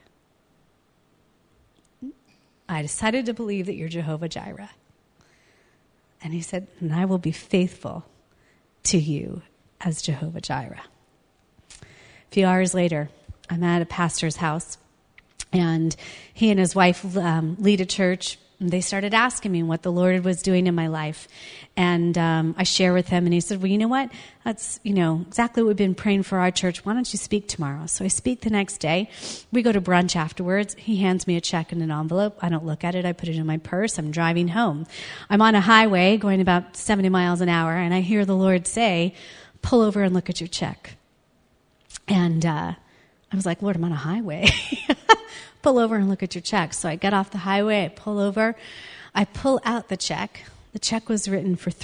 [SPEAKER 2] "I decided to believe that you're Jehovah Jireh." And he said, "And I will be faithful to you as Jehovah Jireh." A few hours later, I'm at a pastor's house, and he and his wife lead a church. And they started asking me what the Lord was doing in my life. And I share with him, and he said, "Well, you know what? That's, exactly what we've been praying for our church. Why don't you speak tomorrow?" So I speak the next day. We go to brunch afterwards. He hands me a check in an envelope. I don't look at it. I put it in my purse. I'm driving home. I'm on a highway going about 70 miles an hour, and I hear the Lord say, "Pull over and look at your check." And I was like, "Lord, I'm on a highway." Pull over and look at your check. So I get off the highway, I pull over, I pull out the check. The check was written for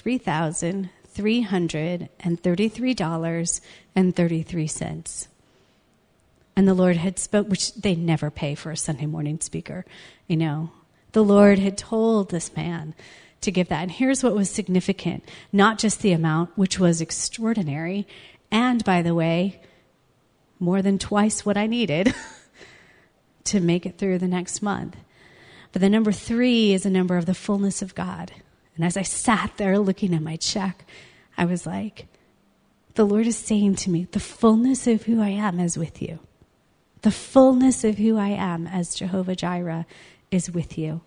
[SPEAKER 2] $3,333.33. And the Lord had spoke, which they never pay for a Sunday morning speaker, The Lord had told this man to give that. And here's what was significant. Not just the amount, which was extraordinary, and by the way, more than twice what I needed to make it through the next month. But the number 3 is a number of the fullness of God. And as I sat there looking at my check, I was like, the Lord is saying to me, the fullness of who I am is with you. The fullness of who I am as Jehovah Jireh is with you.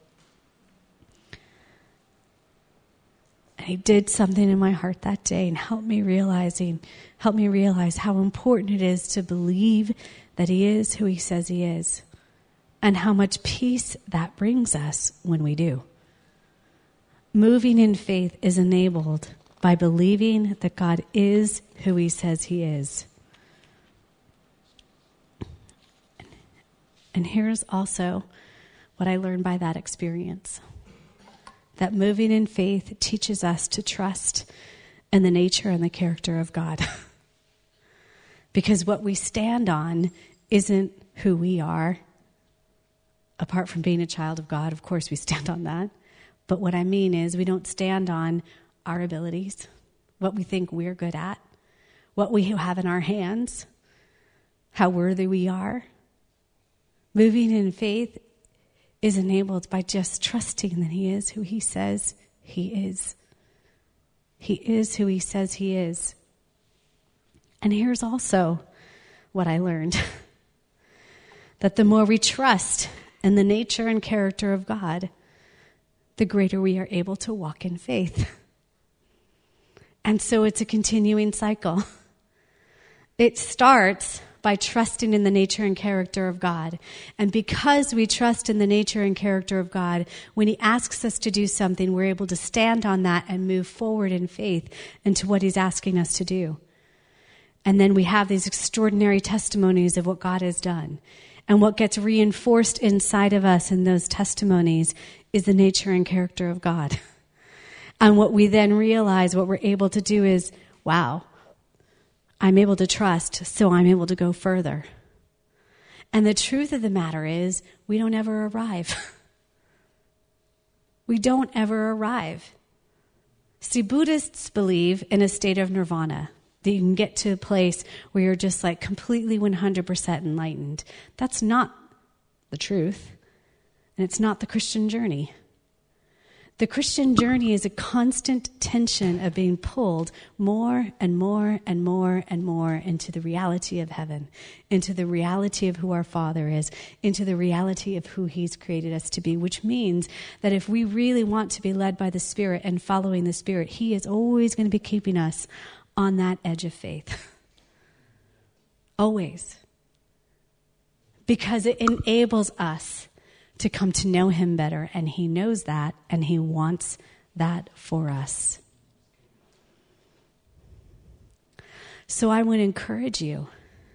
[SPEAKER 2] And he did something in my heart that day and helped me realize how important it is to believe that he is who he says he is. And how much peace that brings us when we do. Moving in faith is enabled by believing that God is who he says he is. And here's also what I learned by that experience. That moving in faith teaches us to trust in the nature and the character of God. Because what we stand on isn't who we are. Apart from being a child of God, of course we stand on that. But what I mean is we don't stand on our abilities, what we think we're good at, what we have in our hands, how worthy we are. Moving in faith is enabled by just trusting that he is who he says he is. He is who he says he is. And here's also what I learned. That the more we trust in the nature and character of God, the greater we are able to walk in faith. And so it's a continuing cycle. It starts by trusting in the nature and character of God. And because we trust in the nature and character of God, when he asks us to do something, we're able to stand on that and move forward in faith into what he's asking us to do. And then we have these extraordinary testimonies of what God has done. And what gets reinforced inside of us in those testimonies is the nature and character of God. And what we then realize, what we're able to do is, wow, I'm able to trust, so I'm able to go further. And the truth of the matter is, we don't ever arrive. We don't ever arrive. See, Buddhists believe in a state of nirvana, that you can get to a place where you're just like completely 100% enlightened. That's not the truth, and it's not the Christian journey. The Christian journey is a constant tension of being pulled more and more and more and more into the reality of heaven, into the reality of who our Father is, into the reality of who he's created us to be, which means that if we really want to be led by the Spirit and following the Spirit, he is always going to be keeping us on that edge of faith. Always. Because it enables us to come to know him better, and he knows that, and he wants that for us. So I would encourage you,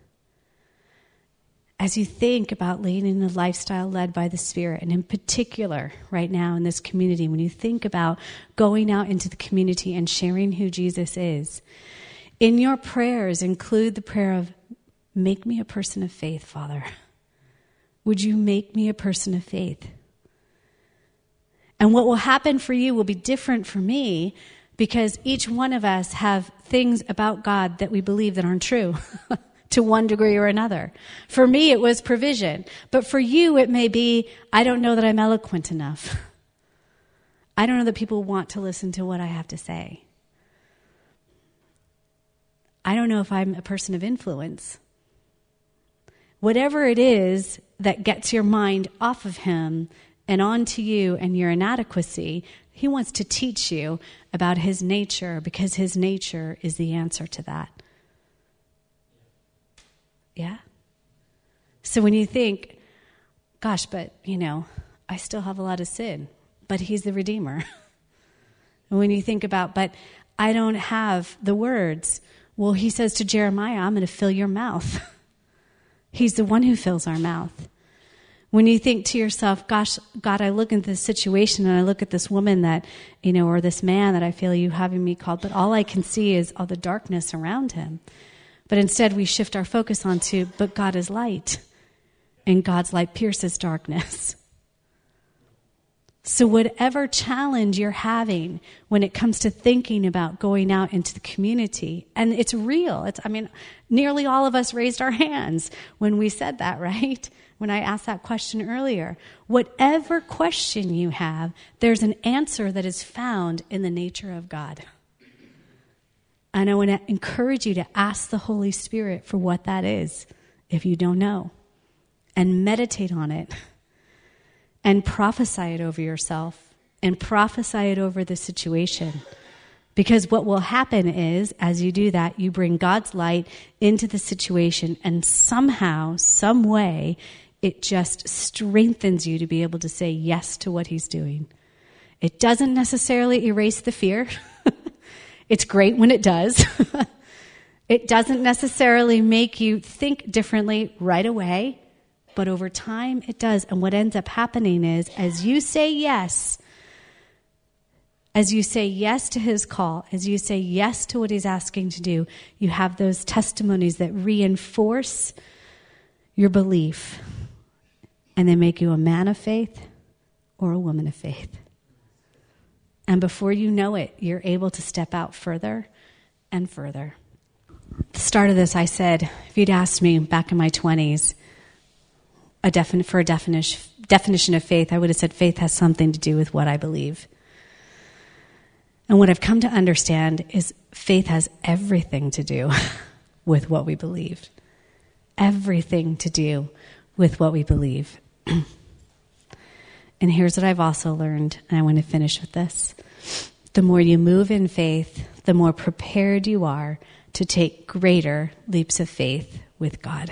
[SPEAKER 2] as you think about leading a lifestyle led by the Spirit, and in particular right now in this community, when you think about going out into the community and sharing who Jesus is, in your prayers include the prayer of, make me a person of faith, Father. Would you make me a person of faith? And what will happen for you will be different for me, because each one of us have things about God that we believe that aren't true to one degree or another. For me, it was provision. But for you, it may be, I don't know that I'm eloquent enough. I don't know that people want to listen to what I have to say. I don't know if I'm a person of influence. Whatever it is that gets your mind off of him and onto you and your inadequacy, he wants to teach you about his nature, because his nature is the answer to that. Yeah? So when you think, gosh, but, I still have a lot of sin, but he's the Redeemer. And when you think about, but I don't have the words, well, he says to Jeremiah, I'm going to fill your mouth. He's the one who fills our mouth. When you think to yourself, gosh, God, I look at this situation and I look at this woman that, or this man that I feel you having me called, but all I can see is all the darkness around him. But instead we shift our focus onto, but God is light, and God's light pierces darkness. So whatever challenge you're having when it comes to thinking about going out into the community, and it's real. Nearly all of us raised our hands when we said that, right? When I asked that question earlier. Whatever question you have, there's an answer that is found in the nature of God. And I want to encourage you to ask the Holy Spirit for what that is, if you don't know, and meditate on it. And prophesy it over yourself, and prophesy it over the situation. Because what will happen is, as you do that, you bring God's light into the situation, and somehow, some way, it just strengthens you to be able to say yes to what he's doing. It doesn't necessarily erase the fear. It's great when it does. It doesn't necessarily make you think differently right away. But over time, it does. And what ends up happening is, as you say yes to his call, as you say yes to what he's asking to do, you have those testimonies that reinforce your belief. And they make you a man of faith or a woman of faith. And before you know it, you're able to step out further and further. At the start of this, I said, if you'd asked me back in my 20s, for a definition of faith, I would have said faith has something to do with what I believe. And what I've come to understand is faith has everything to do with what we believe. Everything to do with what we believe. And here's what I've also learned, and I want to finish with this. The more you move in faith, the more prepared you are to take greater leaps of faith with God.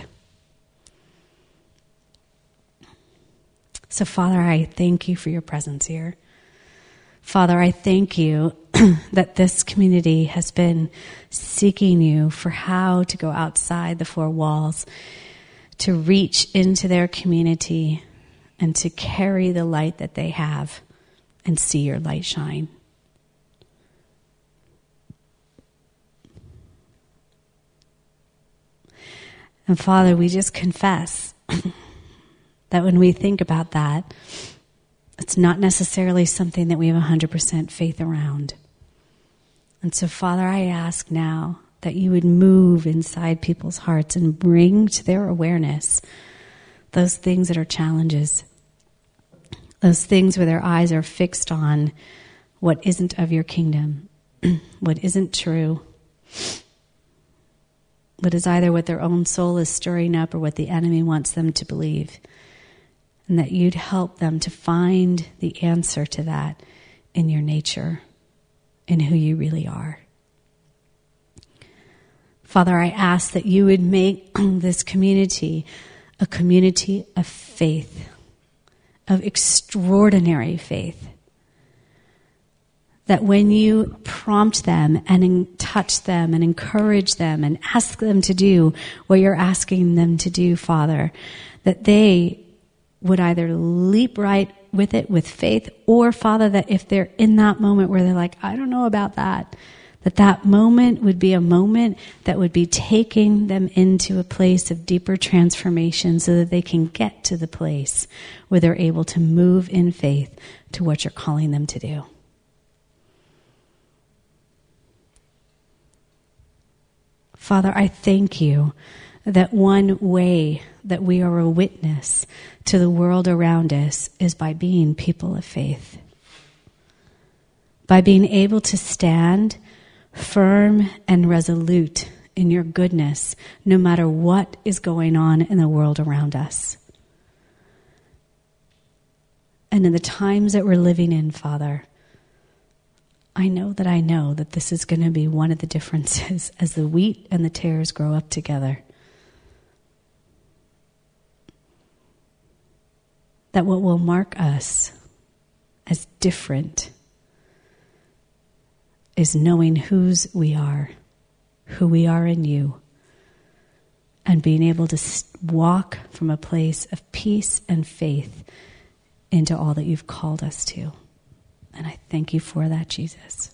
[SPEAKER 2] So, Father, I thank you for your presence here. Father, I thank you that this community has been seeking you for how to go outside the four walls, to reach into their community and to carry the light that they have and see your light shine. And Father, we just confess that when we think about that, it's not necessarily something that we have 100% faith around. And so, Father, I ask now that you would move inside people's hearts and bring to their awareness those things that are challenges, those things where their eyes are fixed on what isn't of your kingdom, what isn't true, what is either what their own soul is stirring up or what the enemy wants them to believe. And that you'd help them to find the answer to that in your nature, in who you really are. Father, I ask that you would make this community a community of faith, of extraordinary faith. That when you prompt them and touch them and encourage them and ask them to do what you're asking them to do, Father, that they would either leap right with it with faith, or, Father, that if they're in that moment where they're like, I don't know about that, that moment would be a moment that would be taking them into a place of deeper transformation so that they can get to the place where they're able to move in faith to what you're calling them to do. Father, I thank you that one way that we are a witness to the world around us is by being people of faith. By being able to stand firm and resolute in your goodness, no matter what is going on in the world around us. And in the times that we're living in, Father, I know that this is going to be one of the differences as the wheat and the tares grow up together. That what will mark us as different is knowing whose we are, who we are in you, and being able to walk from a place of peace and faith into all that you've called us to. And I thank you for that, Jesus.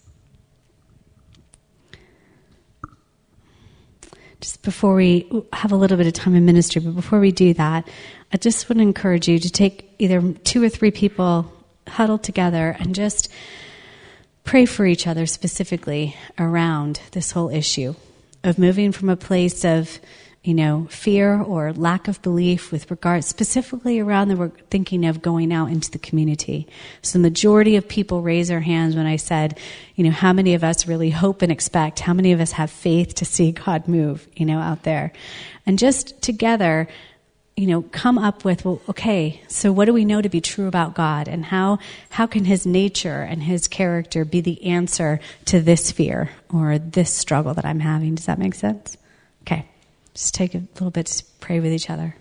[SPEAKER 2] Just before we have a little bit of time in ministry, but before we do that, I just want to encourage you to take either 2 or 3 people huddled together and just pray for each other specifically around this whole issue of moving from a place of, fear or lack of belief with regard specifically around the thinking of going out into the community. So the majority of people raise their hands when I said, how many of us really hope and expect, how many of us have faith to see God move, out there. And just together, come up with, well, okay, so what do we know to be true about God? And how can his nature and his character be the answer to this fear or this struggle that I'm having? Does that make sense? Okay. Just take a little bit to pray with each other.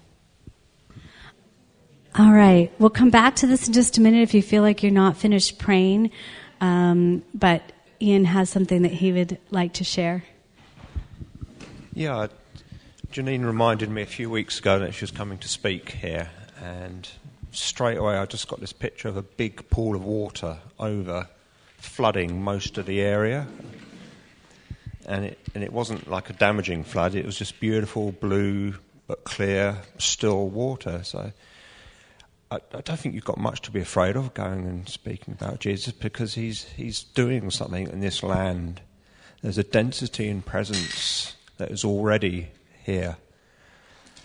[SPEAKER 2] All right. We'll come back to this in just a minute if you feel like you're not finished praying. But Ian has something that he would like to share.
[SPEAKER 3] Yeah, Janine reminded me a few weeks ago that she was coming to speak here. And straight away I just got this picture of a big pool of water over flooding most of the area. And it wasn't like a damaging flood. It was just beautiful, blue, but clear, still water. So I don't think you've got much to be afraid of going and speaking about Jesus, because he's doing something in this land. There's a density and presence that is already here.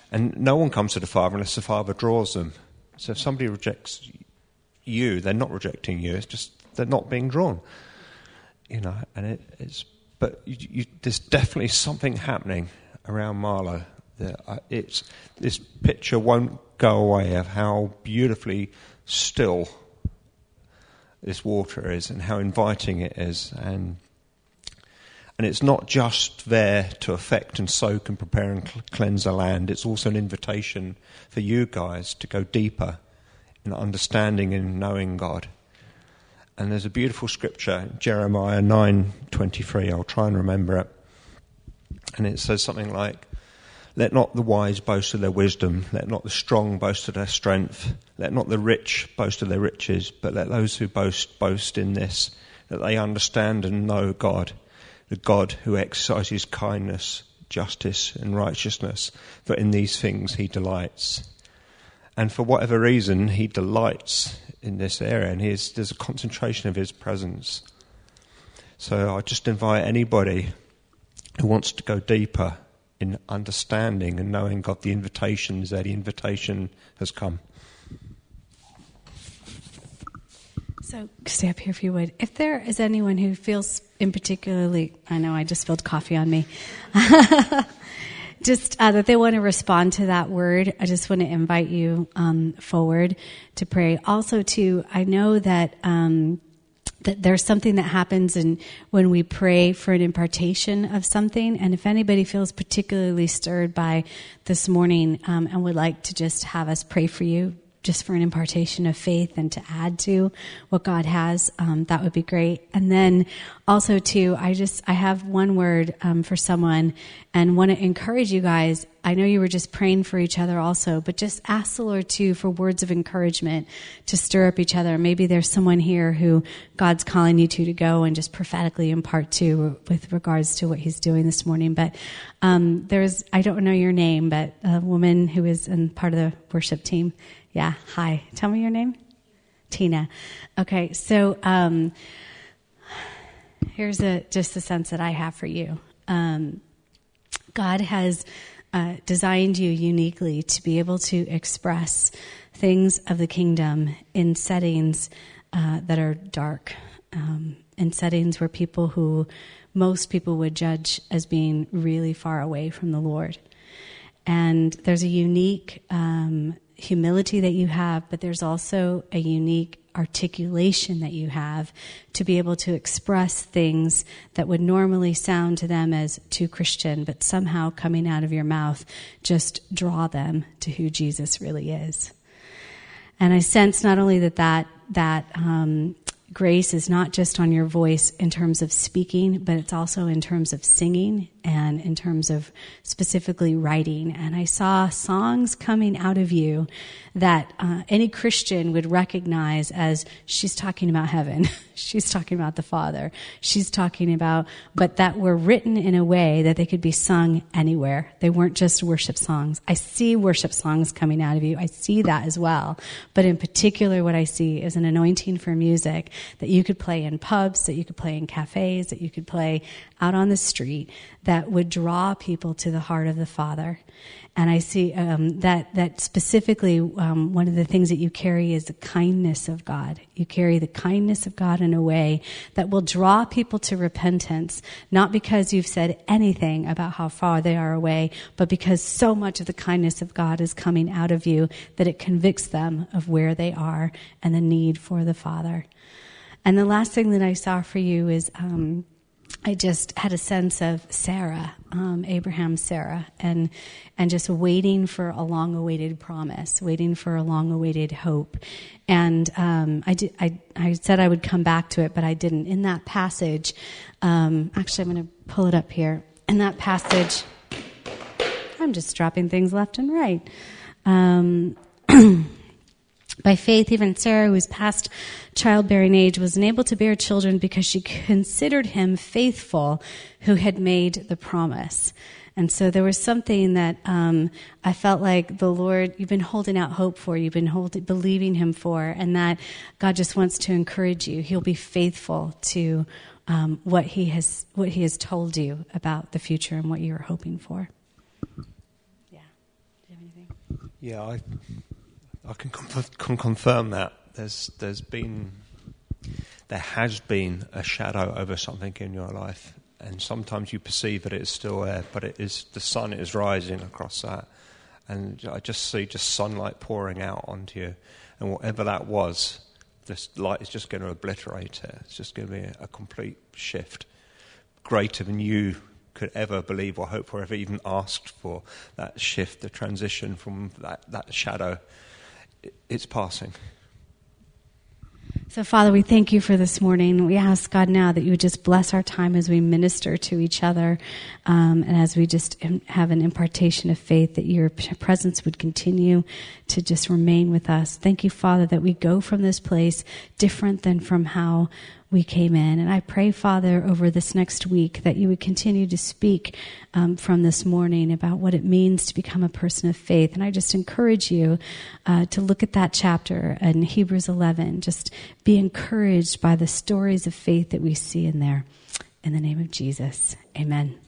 [SPEAKER 3] And no one comes to the Father unless the Father draws them. So if somebody rejects you, they're not rejecting you. It's just they're not being drawn. And there's definitely something happening around Marlow. This picture won't go away of how beautifully still this water is and how inviting it is. And it's not just there to affect and soak and prepare and cleanse the land. It's also an invitation for you guys to go deeper in understanding and knowing God. And there's a beautiful scripture, Jeremiah 9:23. I'll try and remember it. And it says something like, "Let not the wise boast of their wisdom. Let not the strong boast of their strength. Let not the rich boast of their riches. But let those who boast in this, that they understand and know God, the God who exercises kindness, justice, and righteousness. For in these things he delights." And for whatever reason, he delights in this area, and there's a concentration of his presence. So I just invite anybody who wants to go deeper in understanding and knowing God, the invitation is there. The invitation has come.
[SPEAKER 2] So stay up here if you would. If there is anyone who feels in particularly, I know I just spilled coffee on me, just that they want to respond to that word, I just want to invite you forward to pray. Also, too, I know that that there's something that happens when we pray for an impartation of something. And if anybody feels particularly stirred by this morning and would like to just have us pray for you, just for an impartation of faith and to add to what God has, that would be great. And then also too, I have one word for someone and want to encourage you guys. I know you were just praying for each other also, but just ask the Lord too for words of encouragement to stir up each other. Maybe there's someone here who God's calling you to go and just prophetically impart to with regards to what he's doing this morning. But I don't know your name, but a woman who is in part of the worship team. Yeah, hi. Tell me your name. Tina. Okay, so here's just the sense that I have for you. God has designed you uniquely to be able to express things of the kingdom in settings that are dark, in settings where most people would judge as being really far away from the Lord. And there's a unique humility that you have, but there's also a unique articulation that you have to be able to express things that would normally sound to them as too Christian, but somehow coming out of your mouth just draw them to who Jesus really is. And I sense not only that grace is not just on your voice in terms of speaking, but it's also in terms of singing and in terms of specifically writing. And I saw songs coming out of you that any Christian would recognize as she's talking about heaven. She's talking about the Father. She's talking about, but that were written in a way that they could be sung anywhere. They weren't just worship songs. I see worship songs coming out of you. I see that as well. But in particular, what I see is an anointing for music that you could play in pubs, that you could play in cafes, that you could play out on the street, that would draw people to the heart of the Father. And I see that specifically one of the things that you carry is the kindness of God. You carry the kindness of God in a way that will draw people to repentance, not because you've said anything about how far they are away, but because so much of the kindness of God is coming out of you that it convicts them of where they are and the need for the Father. And the last thing that I saw for you is I just had a sense of Sarah, Abraham's Sarah, and just waiting for a long-awaited promise, waiting for a long-awaited hope. And I said I would come back to it, but I didn't. In that passage, actually I'm going to pull it up here. In that passage, I'm just dropping things left and right. By faith, even Sarah, who was past childbearing age, was unable to bear children because she considered him faithful who had made the promise. And so there was something that I felt like the Lord, you've been holding out hope for, you've been believing him for, and that God just wants to encourage you. He'll be faithful to what he has told you about the future and what you're hoping for. Yeah. Do you have
[SPEAKER 3] Yeah, I can confirm that. There has been a shadow over something in your life, and sometimes you perceive that it's still there, but it is, the sun is rising across that, and I just see sunlight pouring out onto you, and whatever that was, this light is just going to obliterate it. It's just going to be a complete shift, greater than you could ever believe or hope for, ever even asked for. That shift, the transition from that shadow, it's passing.
[SPEAKER 2] So, Father, we thank you for this morning. We ask, God, now that you would just bless our time as we minister to each other, and as we just have an impartation of faith, that your presence would continue to just remain with us. Thank you, Father, that we go from this place different than from how we came in. And I pray, Father, over this next week that you would continue to speak from this morning about what it means to become a person of faith. And I just encourage you to look at that chapter in Hebrews 11. Just be encouraged by the stories of faith that we see in there. In the name of Jesus, amen.